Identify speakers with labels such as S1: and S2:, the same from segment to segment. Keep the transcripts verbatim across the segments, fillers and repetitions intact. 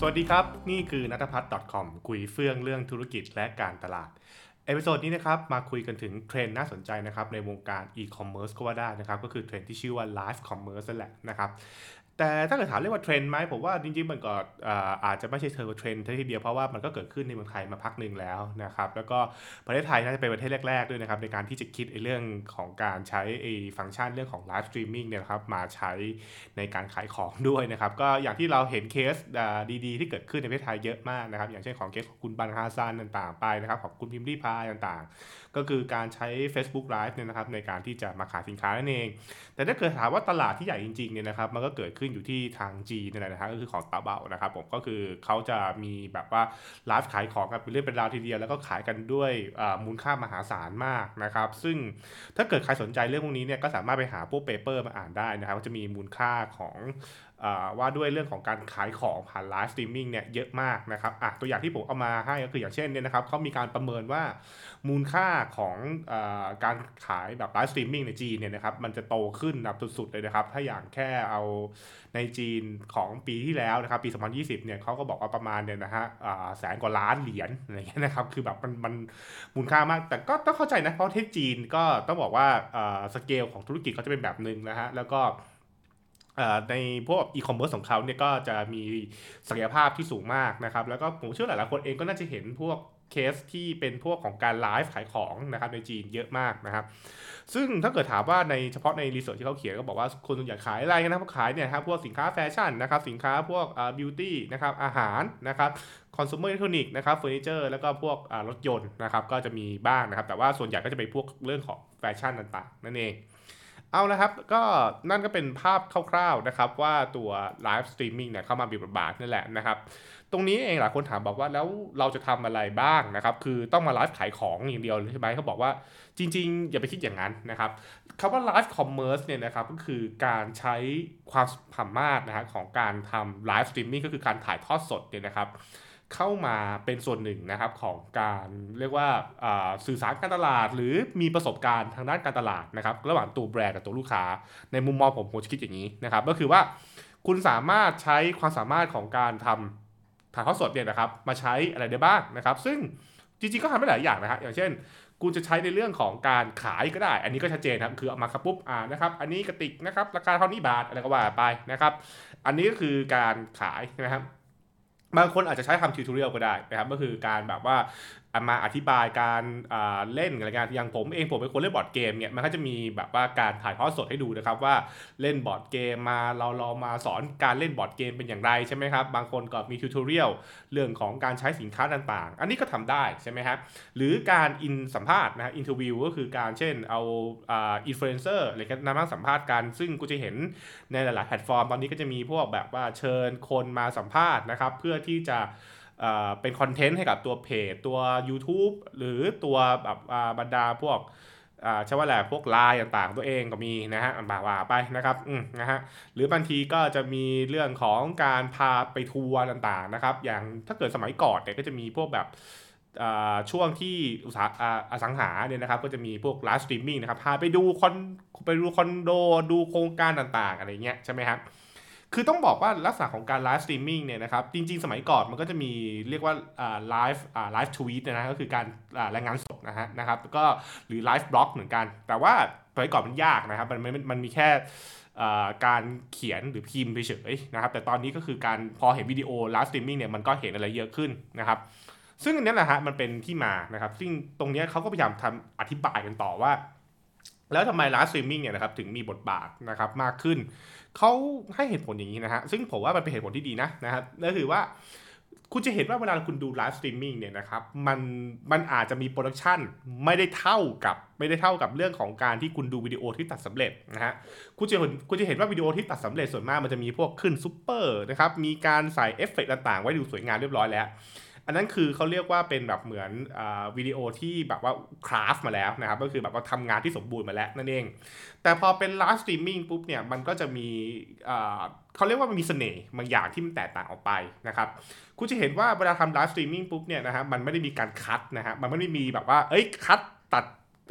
S1: สวัสดีครับนี่คือนัทพัฒน์ .com คุยเฟื่องเรื่องธุรกิจและการตลาดเอพิโซดนี้นะครับมาคุยกันถึงเทรนด์น่าสนใจนะครับในวงการอีคอมเมิร์ซก็ว่าได้นะครับก็คือเทรนด์ที่ชื่อว่าไลฟ์คอมเมิร์ซนั่นแหละนะครับแต่ถ้าเกิดถามเรียกว่าเทรนด์ไหมผมว่าจริงๆมันก็อ่าอาจจะไม่ใช่เชิงเทรนด์ทีเดียวเพราะว่ามันก็เกิดขึ้นในเมืองไทยมาพักหนึ่งแล้วนะครับแล้วก็ประเทศไทยน่าจะเป็นประเทศแรกๆด้วยนะครับในการที่จะคิดไอ้เรื่องของการใช้ไอ้ฟังก์ชันเรื่องของไลฟ์สตรีมมิ่งเนี่ยนะครับมาใช้ในการขายของด้วยนะครับก็อย่างที่เราเห็นเคสอ่าดีๆที่เกิดขึ้นในประเทศไทยเยอะมากนะครับอย่างเช่นของเคสของคุณบันฮาซานต่างๆไปนะครับของคุณพิมพ์รีพายต่างๆก็คือการใช้ Facebook Live เนี่ยนะครับในการที่จะมาขายสินค้านั่นเองแต่ถ้าเกิดถามว่าตลาดที่ใหญ่จริงๆเนี่ยนะครับมันก็เกิดขึ้นอยู่ที่ทางจีนนั่นแหละนะครับก็คือของตาเบานะครับผมก็คือเขาจะมีแบบว่าไลฟ์ขายของกันเป็นเรื่องเป็นราวทีเดียวแล้วก็ขายกันด้วยอ่ามูลค่ามหาศาลมากนะครับซึ่งถ้าเกิดใครสนใจเรื่องพวกนี้เนี่ยก็สามารถไปหาพวกเปเปอร์มาอ่านได้นะครับก็จะมีมูลค่าของอ่าว่าด้วยเรื่องของการขายของผ่านไลฟ์สตรีมมิ่งเนี่ยเยอะมากนะครับอ่ะตัวอย่างที่ผมเอามาให้ก็คืออย่างเช่นเนี่ยนะครับเขามีการประเมินว่ามูลค่าของอาการขายแบบไลฟ์สตรีมมิ่งในจีนเนี่ยนะครับมันจะโตขึ้นแบบสุดๆเลยนะครับถ้าอย่างแค่เอาในจีนของปีที่แล้วนะครับปีสองพันยี่สิบเนี่ยเขาก็บอกว่าประมาณเนี่ยนะฮะอ่าแสนกว่าล้านเหรียญอะไรเงี้ยนะครับคือแบบมันมันมูลค่ามากแต่ก็ต้องเข้าใจนะเพราะประเทศจีนก็ต้องบอกว่าอ่าสเกลของธุรกิจเขาจะเป็นแบบหนึ่งนะฮะแล้วก็อ่าในพวกอีคอมเมิร์ซของเขาเนี่ยก็จะมีศักยภาพที่สูงมากนะครับแล้วก็ผมเชื่อหลายๆคนเองก็น่าจะเห็นพวกเคสที่เป็นพวกของการไลฟ์ขายของนะครับในจีนเยอะมากนะครับซึ่งถ้าเกิดถามว่าในเฉพาะในรีเสิร์ชที่เขาเขียนก็บอกว่าคนส่วนใหญ่ขายอะไรกันนะเขาขายเนี่ยครับพวกสินค้าแฟชั่นนะครับสินค้าพวกอ่าบิวตี้นะครับอาหารนะครับคอน sumer electronic นะครับเฟอร์นิเจอร์แล้วก็พวกอ่ารถยนต์นะครับก็จะมีบ้างนะครับแต่ว่าส่วนใหญ่ก็จะเป็นพวกเรื่องของแฟชั่นต่างๆนั่นเอง เอาละครับก็นั่นก็เป็นภาพคร่าวๆนะครับว่าตัวไลฟ์สตรีมมิ่งเนี่ยเข้ามามีบทบาทนั่นแหละนะครับตรงนี้เองหลายคนถามบอกว่าแล้วเราจะทำอะไรบ้างนะครับคือต้องมาไลฟ์ขายของอย่างเดียวใช่ไหมเขาบอกว่าจริงๆอย่าไปคิดอย่างนั้นนะครับคำว่าไลฟ์คอมเมอร์สเนี่ยนะครับก็คือการใช้ความสามารถนะฮะของการทำไลฟ์สตรีมมิ่งก็คือการถ่ายทอดสดเนี่ยนะครับ เข้ามาเป็นส่วนหนึ่งนะครับของการเรียกว่าสื่อสารการตลาดหรือมีประสบการณ์ทางด้านการตลาดนะครับระหว่างตัวแบรนด์กับตัวลูกค้าในมุมมองผมผมจะคิดอย่างนี้นะครับก็คือว่าคุณสามารถใช้ความสามารถของการทำถ่ายทอดสดเนี่ยนะครับมาใช้อะไรได้บ้างนะครับซึ่งจริงๆก็ทำได้หลายอย่างนะฮะอย่างเช่นคุณจะใช้ในเรื่องของการขายก็ได้อันนี้ก็ชัดเจนครับคือเอามาครับปุ๊บอ่านะครับอันนี้กระติกนะครับราคาเท่านี้บาทอะไรก็ว่าไปนะครับอันนี้ก็คือการขายนะครับบางคนอาจจะใช้ทำทิวทอเรียลก็ได้นะครับก็คือการแบบว่ามาอธิบายการเล่นอะไรกันอย่างผมเองผมเป็นคนเล่นบอร์ดเกมเนี่ยมันก็จะมีแบบว่าการถ่ายทอดสดให้ดูนะครับว่าเล่นบอร์ดเกมมาเราลองมาสอนการเล่นบอร์ดเกมเป็นอย่างไรใช่ไหมครับบางคนก็มีทิวทอเรียลเรื่องของการใช้สินค้าต่างๆอันนี้ก็ทำได้ใช่ไหมครับหรือการอินสัมภาษณ์นะฮะอินเทอร์วิวก็คือการเช่นเอาอินฟลูเอนเซอร์อะไรกันนำมาสัมภาษณ์กันซึ่งกูจะเห็นในหลายๆแพลตฟอร์มตอนนี้ก็จะมีพวกแบบว่าเชิญคนมาสัมภาษณ์นะครับเพื่อที่จะเป็นคอนเทนต์ให้กับตัวเพจตัว YouTube หรือตัวแบบบรรดาพวกใช่ว่าแหละพวกไลน์ต่างๆตัวเองก็มีนะฮะบ่าๆไปนะครับนะฮะหรือบางทีก็จะมีเรื่องของการพาไปทัวร์ต่างๆนะครับอย่างถ้าเกิดสมัยก่อนเนี่ยก็จะมีพวกแบบช่วงที่อุตสาหอสังหาเนี่ยนะครับก็จะมีพวกไลฟ์สตรีมมิ่งนะครับพาไปดูคอนไปดูคอนโดดูโครงการต่างๆอะไรเงี้ยใช่ไหมครับคือต้องบอกว่าลักษณะของการไลฟ์สตรีมมิ่งเนี่ยนะครับจริงๆสมัยก่อนมันก็จะมีเรียกว่าไลฟ์ไลฟ์ทวีตนะก็คือการรายงานสดนะฮะนะครับก็หรือไลฟ์บล็อกเหมือนกันแต่ว่าสมัยก่อนมันยากนะครับมันมันมันมีแค่การเขียนหรือพิมพ์เฉยๆนะครับแต่ตอนนี้ก็คือการพอเห็นวิดีโอไลฟ์สตรีมมิ่งเนี่ยมันก็เห็นอะไรเยอะขึ้นนะครับซึ่งอันนี้แหละฮะมันเป็นที่มานะครับซึ่งตรงนี้เขาก็พยายามทำอธิบายกันต่อว่าแล้วทำไมไลฟ์สตรีมมิ่งเนี่ยนะครับถึงมีบทบาทนะครับมากขึ้นเขาให้เหตุผลอย่างนี้นะฮะซึ่งผมว่ามันเป็นเหตุผลที่ดีนะนะครับนั่นคือว่าคุณจะเห็นว่าเวลาคุณดูไลฟ์สตรีมมิ่งเนี่ยนะครับมันมันอาจจะมีโปรดักชันไม่ได้เท่ากับไม่ได้เท่ากับเรื่องของการที่คุณดูวิดีโอที่ตัดสำเร็จนะฮะคุณจะเห็นคุณจะเห็นว่าวิดีโอที่ตัดสำเร็จส่วนมากมันจะมีพวกขึ้นซุปเปอร์นะครับมีการใส่เอฟเฟกต์ต่างๆไว้ดูสวยงามเรียบร้อยแล้วอันนั้นคือเขาเรียกว่าเป็นแบบเหมือนวิดีโอที่แบบว่าคราฟมาแล้วนะครับก็คือแบบว่าทำงานที่สมบูรณ์มาแล้วนั่นเองแต่พอเป็นไลฟ์สตรีมมิ่งปุ๊บเนี่ยมันก็จะมีเขาเรียกว่ามันมีเสน่ห์บางอย่างที่มันแตกต่างออกไปนะครับคุณจะเห็นว่าเวลาทำไลฟ์สตรีมมิ่งปุ๊บเนี่ยนะฮะมันไม่ได้มีการคัดนะฮะมันไม่ได้มีแบบว่าเอ้ยคัดตัด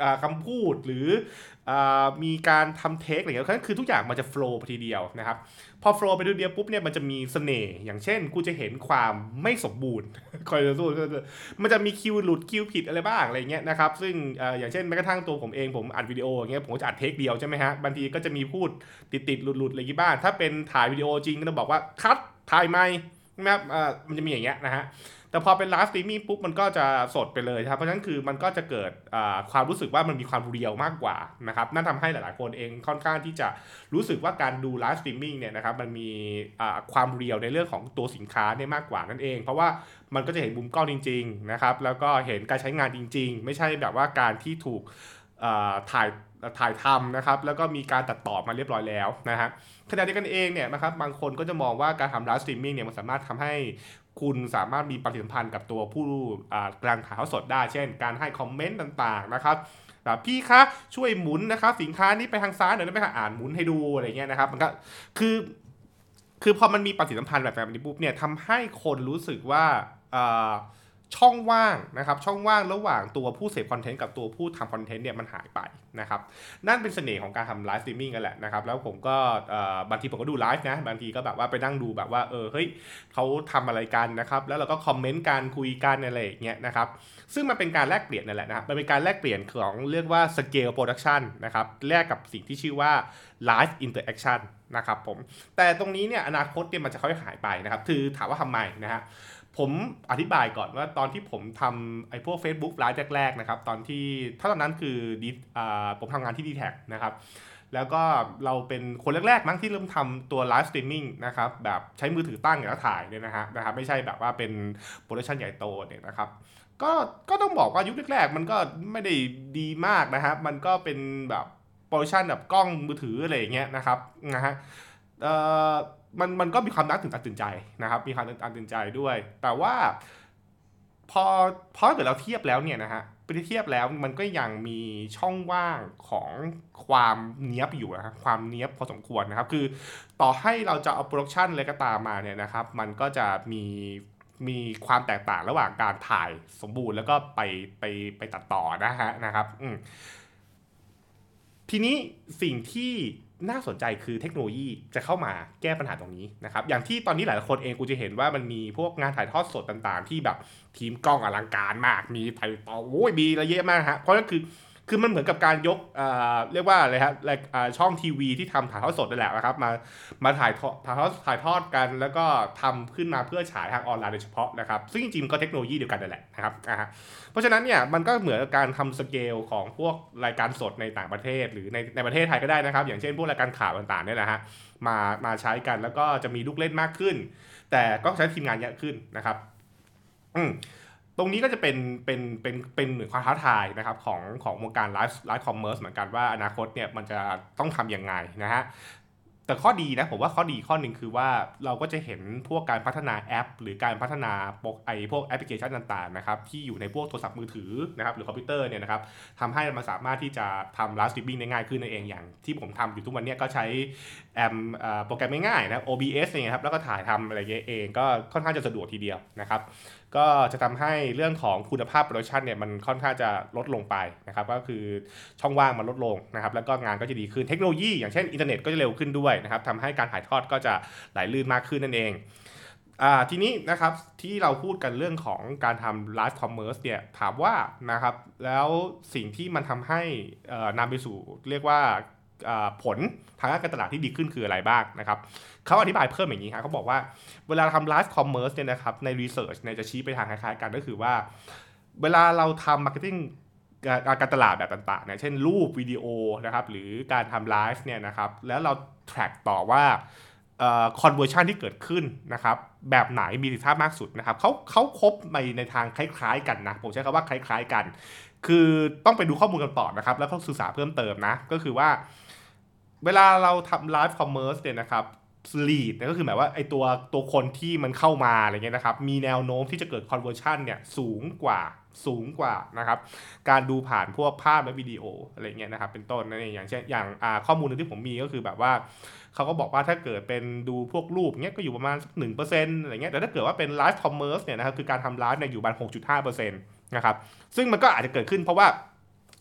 S1: คำพูดหรือมีการทำเทคอะไรเงี้ยคือทุกอย่างมันจะโฟล์ไปทีเดียวนะครับพอโฟล์ไปทีเดียวปุ๊บเนี่ยมันจะมีเสน่ห์อย่างเช่นกูจะเห็นความไม่สมบูรณ์คอยสู้มันจะมีคิวหลุดคิวผิดอะไรบ้างอะไรเงี้ยนะครับซึ่งอย่างเช่นแม้กระทั่งตัวผมเองผมอัดวิดีโออย่างเงี้ยผมจะอัดเทคเดียวใช่ไหมฮะบางทีก็จะมีพูดติดติดหลุดหลุดอะไรบ้างถ้าเป็นถ่ายวิดีโอจริงก็ต้องบอกว่าคัดถ่ายไม่นะครับมันจะมีอย่างเงี้ยนะฮะแต่พอเป็นไลฟ์สตรีมมิ่งปุ๊บมันก็จะสดไปเลยครับเพราะฉะนั้นคือมันก็จะเกิดความรู้สึกว่ามันมีความเรียลมากกว่านะครับนั่นทำให้หลายๆคนเองค่อนข้างที่จะรู้สึกว่าการดูไลฟ์สตรีมมิ่งเนี่ยนะครับมันมีความเรียลในเรื่องของตัวสินค้าเนี่ยมากกว่านั่นเองเพราะว่ามันก็จะเห็นมุมกล้องจริงๆนะครับแล้วก็เห็นการใช้งานจริงๆไม่ใช่แบบว่าการที่ถูกถ่ายถ่ายทำนะครับแล้วก็มีการตัดต่อมาเรียบร้อยแล้วนะฮะขณะเดียวกันเองเนี่ยนะครับบางคนก็จะมองว่าการทำไลฟ์สตรีมมิ่งเนี่ยมันสามารถทำให้คุณสามารถมีปฏิสัมพันธ์กับตัวผู้กำลังถ่ายทอดสดได้เช่นการให้คอมเมนต์ต่างๆนะครับแบบพี่คะช่วยหมุนนะครับสินค้านี้ไปทางซ้ายหน่อยได้ไหมคะอ่านหมุนให้ดูอะไรเงี้ยนะครับมันก็คือคือพอมันมีปฏิสัมพันธ์แบบแบบนี้ปุ๊บเนี่ยทำให้คนรู้สึกว่าช่องว่างนะครับช่องว่างระหว่างตัวผู้เสพคอนเทนต์กับตัวผู้ทำคอนเทนต์เนี่ยมันหายไปนะครับนั่นเป็นเสน่ห์ของการทำไลฟ์สตรีมมิ่งกันแหละนะครับแล้วผมก็บางทีผมก็ดูไลฟ์นะบางทีก็แบบว่าไปนั่งดูแบบว่าเออเฮ้ยเขาทำอะไรกันนะครับแล้วเราก็คอมเมนต์การคุยกันอะไรอย่างเงี้ยนะครับซึ่งมันเป็นการแลกเปลี่ยนนั่นแหละนะครับมันเป็นการแลกเปลี่ยนของเรียกว่า scale production นะครับแลกกับสิ่งที่ชื่อว่า live interaction นะครับผมแต่ตรงนี้เนี่ยอนาคตเนี่ยมันจะค่อยหายไปนะครับคือถามว่าทำไมนะฮะผมอธิบายก่อนว่าตอนที่ผมทำไอ้พวก Facebook ไลฟ์แรกๆนะครับตอนที่ถ้าตอนนั้นคือผมทำงานที่ ดี แท็ก นะครับแล้วก็เราเป็นคนแรกๆมั้งที่เริ่มทำตัวไลฟ์สตรีมมิ่งนะครับแบบใช้มือถือตั้งแล้วถ่ายเนี่ยนะฮะนะครับไม่ใช่แบบว่าเป็นโปรดักชันใหญ่โตเนี่ยนะครับก็ก็ต้องบอกว่ายุคแรกๆมันก็ไม่ได้ดีมากนะครับมันก็เป็นแบบโปรดักชันแบบกล้องมือถืออะไรอย่างเงี้ยนะครับนะฮะเอ่อมันมันก็มีความน่าตื่นตาตื่นใจนะครับมีความตื่นตาตื่นใจด้วยแต่ว่าพอพอเกิดเราเทียบแล้วเนี่ยนะฮะไปเทียบแล้วมันก็ยังมีช่องว่างของความเนี้ยบอยู่นะครับความเนี้ยบพอสมควรนะครับคือต่อให้เราจะเอาโปรดักชันอะไรก็ตามมาเนี่ยนะครับมันก็จะมีมีความแตกต่างระหว่างการถ่ายสมบูรณ์แล้วก็ไปไปไปตัดต่อนะฮะนะครับอืมทีนี้สิ่งที่น่าสนใจคือเทคโนโลยีจะเข้ามาแก้ปัญหาตรงนี้นะครับอย่างที่ตอนนี้หลายคนเองกูจะเห็นว่ามันมีพวกงานถ่ายทอดสดต่างๆที่แบบทีมกล้องอลังการมากมีถ่ายต่อโอ้ยมีระเยอะมากฮะเพราะนั่นคือคือมันเหมือนกับการยกเอ่อเรียกว่าอะไรครับช่องทีวีที่ทำถ่ายทอดสดนั่นแหละนะครับมามาถ่ายถ่ายทอดถ่ายทอดกันแล้วก็ทำขึ้นมาเพื่อฉายทางออนไลน์โดยเฉพาะนะครับซึ่งจริงๆก็เทคโนโลยีเดียวกันนั่นแหละนะครับอ่าเพราะฉะนั้นเนี่ยมันก็เหมือนการทำสเกลของพวกรายการสดในต่างประเทศหรือในในประเทศไทยก็ได้นะครับอย่างเช่นพวกรายการข่าวต่างๆเนี่ยแหละฮะมามาใช้กันแล้วก็จะมีลูกเล่นมากขึ้นแต่ก็ใช้ทีมงานเยอะขึ้นนะครับอืมตรงนี้ก็จะเป็นเป็นเป็นเป็นหนึ่งความท้าทายนะครับของของวงการไลฟ์ไลฟ์คอมเมอร์สเหมือนกันว่าอนาคตเนี่ยมันจะต้องทำยังไงนะฮะแต่ข้อดีนะผมว่าข้อดีข้อหนึ่งคือว่าเราก็จะเห็นพวกการพัฒนาแอปหรือการพัฒนาโปรไอพวกแอปพลิเคชันต่างๆนะครับที่อยู่ในพวกโทรศัพท์มือถือนะครับหรือคอมพิวเตอร์เนี่ยนะครับทำให้มันสามารถที่จะทำไลฟ์สตรีมมิ่งได้ง่ายขึ้นนั่นเองอย่างที่ผมทำอยู่ทุกวันนี้ก็ใช้แอมโปรแกรมง่ายๆนะ โอ บี เอส เนี่ยครับแล้วก็ถ่ายทำอะไรเองก็ค่อนข้างจะสะดวกทีเดียวนะครับก็จะทำให้เรื่องของคุณภาพโปรดักชันเนี่ยมันค่อนข้างจะลดลงไปนะครับก็คือช่องว่างมันลดลงนะครับแล้วก็งานก็จะดีขึ้นเทคโนโลยีอย่างเช่นอินเทอร์เน็ตก็จะเร็วขึ้นด้วยนะครับทำให้การถ่ายทอดก็จะไหลลื่นมากขึ้นนั่นเองอ่าทีนี้นะครับที่เราพูดกันเรื่องของการทำไลฟ์คอมเมอร์สเนี่ยถามว่านะครับแล้วสิ่งที่มันทำให้นำไปสู่เรียกว่าผลทางด้านการตลาดที่ดีขึ้นคืออะไรบ้างนะครับเขาอธิบายเพิ่มอย่างนี้ครับเขาบอกว่าเวลาทำไลฟ์คอมเมอร์สเนี่ยนะครับในรีเสิร์ชเนี่ยจะชี้ไปทางคล้ายๆกันก็คือว่าเวลาเราทำมาร์เก็ตติ้งการตลาดแบบต่างๆเนี่ยเช่นรูปวิดีโอนะครับหรือการทำไลฟ์เนี่ยนะครับแล้วเรา track ต่อว่าคอนเวอร์ชันที่เกิดขึ้นนะครับแบบไหนมีประสิทธิภาพมากสุดนะครับเขาเขาครบในในทางคล้ายๆกันนะผมใช้คำว่าคล้ายๆกันคือต้องไปดูข้อมูลกันต่อนะครับแล้วก็ศึกษาเพิ่มเติมนะก็คือว่าเวลาเราทำไลฟ์คอมเมอร์สเนี่ยนะครับลีดก็คือหมายว่าไอตัวตัวคนที่มันเข้ามาอะไรเงี้ยนะครับมีแนวโน้มที่จะเกิดคอนเวอร์ชันเนี่ยสูงกว่าสูงกว่านะครับการดูผ่านพวกภาพและวิดีโออะไรเงี้ยนะครับเป็นต้นนั่นเองอย่างเช่นอย่างข้อมูลนึงที่ผมมีก็คือแบบว่าเขาก็บอกว่าถ้าเกิดเป็นดูพวกรูปเงี้ยก็อยู่ประมาณสักหนึ่งเปอร์เซ็นต์อะไรเงี้ยแต่ถ้าเกิดว่าเป็นไลฟ์คอมเมอร์สเนี่ยนะครับคือการทำไลฟ์เนี่ยอยู่ประมาณหกจุดห้าเปอร์เซ็นต์นะครับซึ่งมันก็อาจจะเกิดขึ้นเพราะว่า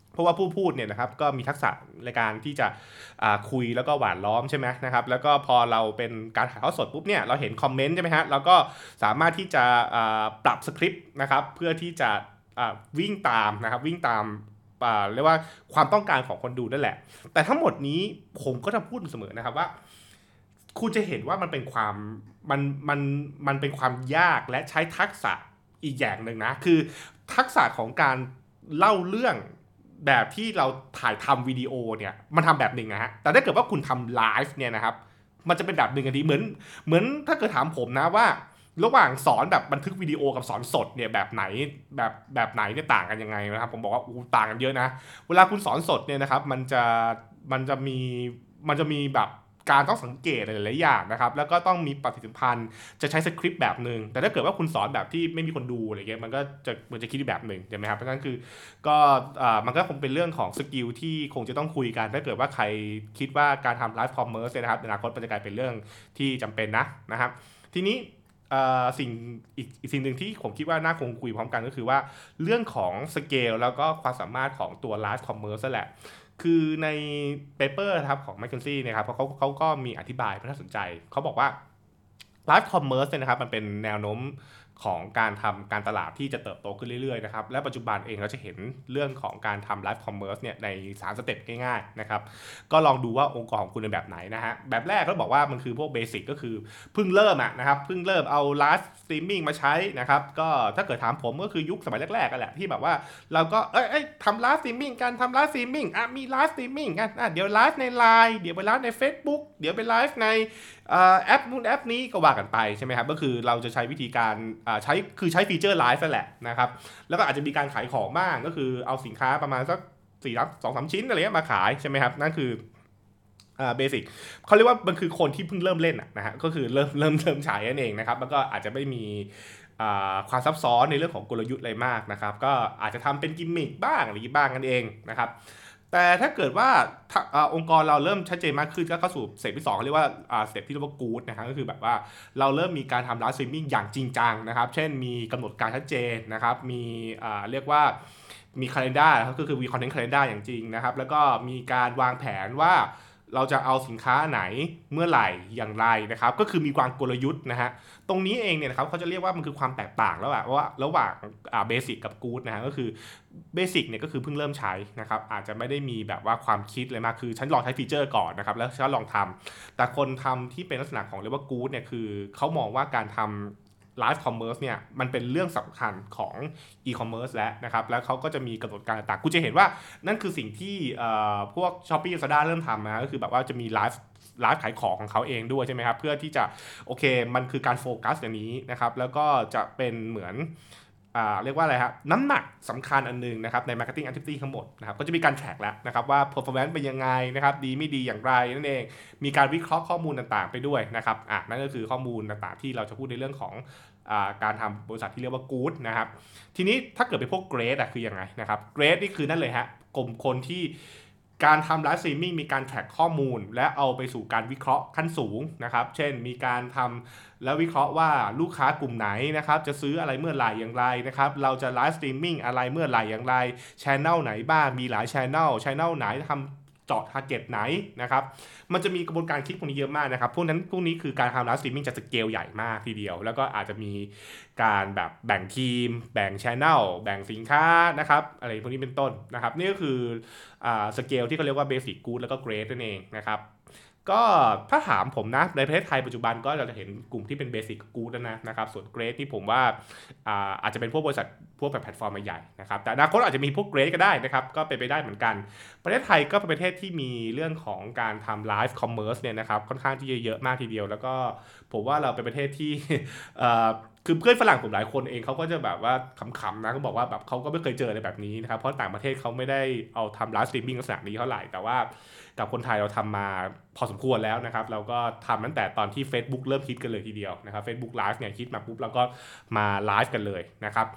S1: เพราะว่าผู้พูดเนี่ยนะครับก็มีทักษะในการที่จะคุยแล้วก็หวานล้อมใช่ไหมนะครับแล้วก็พอเราเป็นการถ่ายทอดสดปุ๊บเนี่ยเราเห็นคอมเมนต์ใช่ไหมฮะเราก็สามารถที่จะปรับสคริปต์นะครับเพื่อที่จะวิ่งตามนะครับวิ่งตามเรียกว่าความต้องการของคนดูนั่นแหละแต่ทั้งหมดนี้ผมก็จะพูดเสมอนะครับว่าคุณจะเห็นว่ามันเป็นความมันมันมันเป็นความยากและใช้ทักษะอีกอย่างหนึ่งนะคือทักษะของการเล่าเรื่องแบบที่เราถ่ายทำวิดีโอเนี่ยมันทำแบบหนึ่งนะฮะแต่ถ้าเกิดว่าคุณทำไลฟ์เนี่ยนะครับมันจะเป็นแบบหนึ่งกันดีเหมือนเหมือนถ้าเกิดถามผมนะว่าระหว่างสอนแบบบันทึกวิดีโอกับสอนสดเนี่ยแบบไหนแบบแบบไหนเนี่ยต่างกันยังไงนะครับผมบอกว่าอู้ต่างกันเยอะนะเวลาคุณสอนสดเนี่ยนะครับมันจะมันจะมีมันจะมีแบบการต้องสังเกตหลายๆอย่างนะครับแล้วก็ต้องมีปฏิสัมพันธ์จะใช้สคริปต์แบบนึงแต่ถ้าเกิดว่าคุณสอนแบบที่ไม่มีคนดูอะไรเงี้ยมันก็จะมันจะคิดแบบนึงใช่ไหมครับเพราะฉะนั้นคือก็มันก็คงเป็นเรื่องของสกิลที่คงจะต้องคุยกันถ้าเกิดว่าใครคิดว่าการทำไลฟ์คอมเมอร์สนะครับในอนาคตมันจะกลายเป็นเรื่องที่จำเป็นนะนะครับทีนี้สิ่งอีกอีกสิ่งหนึ่งที่ผมคิดว่าน่าคงคุยพร้อมกันก็คือว่าเรื่องของสเกลแล้วก็ความสามารถของตัวไลฟ์คอมเมอร์สแหละคือในเปเปอร์ครับของ McKinsey นะครับเขาเขาก็มีอธิบายน่าสนใจเขาบอกว่าไลฟ์คอมเมอร์สเนี่ยนะครับมันเป็นแนวโน้มของการทำการตลาดที่จะเติบโตขึ้นเรื่อยๆนะครับและปัจจุบันเองเราจะเห็นเรื่องของการทำไลฟ์คอมเมอร์สเนี่ยในสามสเต็ปง่ายๆนะครับก็ลองดูว่าองค์กรของคุณเป็นแบบไหนนะฮะแบบแรกเขาบอกว่ามันคือพวกเบสิกก็คือเพิ่งเริ่มอะนะครับเพิ่งเริ่มเอาไลฟ์สตรีมมิ่งมาใช้นะครับก็ถ้าเกิดถามผมก็คือยุคสมัยแรกๆกันแหละที่แบบว่าเราก็เอ้ยทำไลฟ์สตรีมมิ่งกันทำไลฟ์สตรีมมิ่งอ่ะมีไลฟ์สตรีมมิ่งกันอ่ะเดี๋ยวไลฟ์ใน ไลน์ เดี๋ยวไปไลฟ์ใน Facebook เดี๋ยวไปไลฟ์ในแอปนู้นแอปนี้ก็ว่ากันไปใช่ไหมครับก็คือเราจะใช้วิธีการใช้คือใช้ฟีเจอร์ไลฟ์นั่นแหละนะครับแล้วก็อาจจะมีการขายของบ้างก็คือเอาสินค้าประมาณสักสี่รับสองสามชิ้นอะไรเงี้ยมาขายใช่ไหมครับนั่นคืออ่าเบสิกเขาเรียกว่ามันคือคนที่เพิ่งเริ่มเล่นนะฮะก็คือเริ่มเริ่มเริ่มใช้นั่นเองนะครับแล้วก็อาจจะไม่มีความซับซ้อนในเรื่องของกลยุทธ์อะไรมากนะครับก็อาจจะทำเป็นกิมมิคบ้างอะไรบ้างกันเองนะครับแต่ถ้าเกิดว่าองค์กรเราเริ่มชัดเจนมากขึ้นก็เข้าสู่สเต็ปที่สองเขาเรียกว่าสเต็ปที่เรียกว่ากู๊ดนะครับก็คือแบบว่าเราเริ่มมีการทำไลฟ์สตรีมมิ่งอย่างจริงจังนะครับเช่นมีกำหนดการชัดเจนนะครับมีเรียกว่ามี calendar ก็คือมี content calendar อย่างจริงนะครับแล้วก็มีการวางแผนว่าเราจะเอาสินค้าไหนเมื่อไหร่อย่างไรนะครับก็คือมีความกลยุทธ์นะฮะตรงนี้เองเนี่ยนะครับเขาจะเรียกว่ามันคือความแตกต่างแล้วอะว่าระหว่างเบสิกกับกู๊ดนะฮะก็คือเบสิกเนี่ยก็คือเพิ่งเริ่มใช้นะครับอาจจะไม่ได้มีแบบว่าความคิดเลยมากคือฉันลองใช้ฟีเจอร์ก่อนนะครับแล้วฉันลองทำแต่คนทำที่เป็นลักษณะของเรียกว่ากู๊ดเนี่ยคือเขามองว่าการทำไลฟ์คอมเมอร์สเนี่ยมันเป็นเรื่องสำคัญของอีคอมเมิร์ซแล้วนะครับแล้วเขาก็จะมีกำหนดการต่างๆคุณจะเห็นว่านั่นคือสิ่งที่พวก Shopee Lazada เริ่มทำนะก็คือแบบว่าจะมีไลฟ์ไลฟ์ขายของของเขาเองด้วยใช่ไหมครับเพื่อที่จะโอเคมันคือการโฟกัสอย่างนี้นะครับแล้วก็จะเป็นเหมือนเรียกว่าอะไรครับน้ำหนักสำคัญอันนึงนะครับใน Marketing Activity ทั้งหมดนะครับก็จะมีการแทร็กแล้วนะครับว่า performance เป็นยังไงนะครับดีไม่ดีอย่างไรนั่นเองมีการวิเคราะห์ข้อมูลต่างๆไปด้วยนะครับอ่ะนั่นก็คือข้อมูลต่างๆที่เราจะพูดในเรื่องของการทำบริษัทที่เรียกว่า good นะครับทีนี้ถ้าเกิดเป็นพวก grade อ่ะคือยังไงนะครับ grade นี่คือนั่นเลยฮะกลุ่มคนที่การทำไลฟ์สตรีมมิ่งมีการแทร็กข้อมูลและเอาไปสู่การวิเคราะห์ขั้นสูงนะครับเช่นมีการทำแล้ววิเคราะห์ว่าลูกค้ากลุ่มไหนนะครับจะซื้ออะไรเมื่อไหร่อย่างไรนะครับเราจะไลฟ์สตรีมมิ่งอะไรเมื่อไหร่อย่างไรช anel ไหนบ้างมีหลาย channel channel ไหนทำเจาะ target ไหนนะครับมันจะมีกระบวนการคิดพวกนี้เยอะมากนะครับพวกนั้นพวกนี้คือการทำไลฟ์สตรีมมิ่งจะสเกลใหญ่มากทีเดียวแล้วก็อาจจะมีการแบบแบ่งทีมแบ่ง channel แบ่งสินค้านะครับอะไรพวกนี้เป็นต้นนะครับนี่ก็คือสเกลที่เขาเรียกว่า basic good แล้วก็ grade นั่นเองนะครับก็ถ้าถามผมนะในประเทศไทยปัจจุบันก็เราจะเห็นกลุ่มที่เป็น basic good นะนะครับส่วน grade ที่ผมว่าอาอาจจะเป็นพวกบริษัทพวกแบบแพลตฟอร์มใหญ่นะครับแต่อนาคตอาจจะมีพวก grade ก็ได้นะครับก็เป็นไปได้เหมือนกันประเทศไทยก็เป็นประเทศที่มีเรื่องของการทำ live commerce เนี่ยนะครับค่อนข้างที่จะเยอะมากทีเดียวแล้วก็ผมว่าเราเป็นประเทศที่คือเพื่อนฝรั่งผมหลายคนเองเขาก็จะแบบว่าขำๆนะเขาบอกว่าแบบเขาก็ไม่เคยเจออะไรแบบนี้นะครับเพราะต่างประเทศเขาไม่ได้เอาทำไลฟ์สตรีมมิ่งลักษณะนี้เท่าไหร่แต่ว่ากับคนไทยเราทำมาพอสมควรแล้วนะครับเราก็ทำตั้งแต่ตอนที่ Facebook เริ่มฮิตกันเลยทีเดียวนะครับ Facebook Live เนี่ยฮิตมาปุ๊บแล้วก็มาไลฟ์กันเลยนะครับ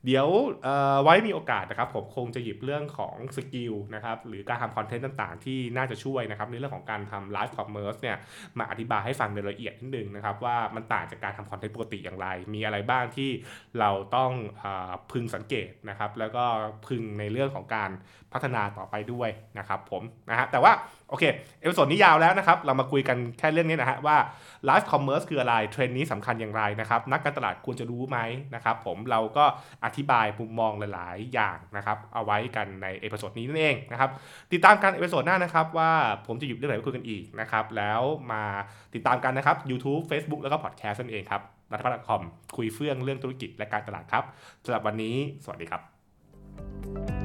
S1: เดี๋ยวเอ่อไว้มีโอกาสนะครับผมคงจะหยิบเรื่องของสกิลนะครับหรือการทำคอนเทนต์ต่างๆที่น่าจะช่วยนะครับในเรื่องของการทำไลฟ์คอมเมอร์สเนี่ยมาอธิบายให้ฟังโดยละเอียดนิดนึงนะครับว่ามันต่างจากการทำคอนเทนต์ปกติอย่างไรมีอะไรบ้างที่เราต้องเอ่อพึงสังเกตนะครับแล้วก็พึงในเรื่องของการพัฒนาต่อไปด้วยนะครับผมนะฮะแต่ว่าโอเคเอพิโซดนี้ยาวแล้วนะครับเรามาคุยกันแค่เรื่องนี้นะฮะว่าไลฟ์คอมเมอร์สคืออะไรเทรนด์นี้สำคัญอย่างไรนะครับนักการตลาดควรจะรู้ไหมนะครับผมเราก็อธิบายมุมมองหลายๆอย่างนะครับเอาไว้กันในเอพิโซดนี้นั่นเองนะครับติดตามกันเอพิโซดหน้านะครับว่าผมจะหยิบเรื่องไหนมาคุยกันอีกนะครับแล้วมาติดตามกันนะครับ YouTube Facebook แล้วก็ Podcast นั่นเองครับนัทพัฒน์ .com คุยเฟื่องเรื่องธุรกิจและการตลาดครับสำหรับวันนี้สวัสดีครับ